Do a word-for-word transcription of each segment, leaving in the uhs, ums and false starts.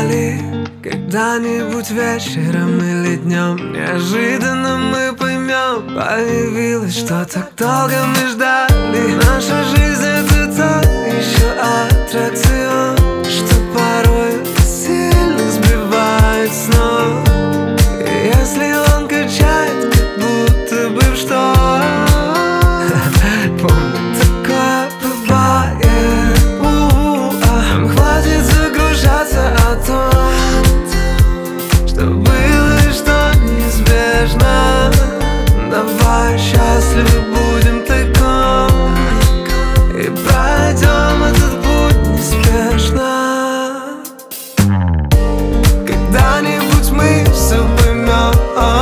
ли когда-нибудь вечером или днем неожиданно мы поймем, появилось, что так долго мы ждали. Наша жизнь — это тот еще аттракцион, что порой сильно сбивает с ног. И если он качает, как будто бы в что, помню, такое бывает. Нам хватит загружаться о том, что было и что неизбежно. Давай счастливы будем тайком и пройдем этот путь неспешно. Когда-нибудь мы все поймем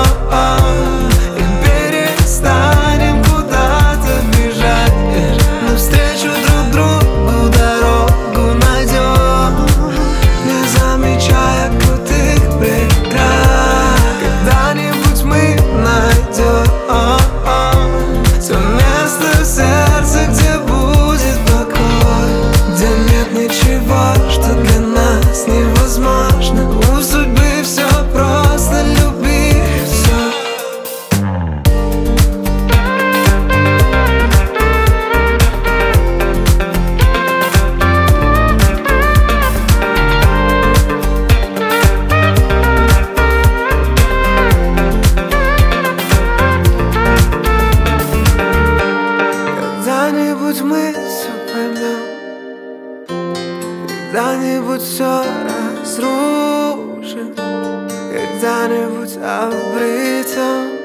и перестанем куда-то бежать. Навстречу друг другу дорогу найдем, не замечая крутых преград. Когда-нибудь мы найдем то место в сердце, где будет покой, где нет ничего, что для нас невозможно. У судьбы все просто, люби и все. Когда-нибудь мы все поймем, когда-нибудь все разрушим, когда-нибудь обретем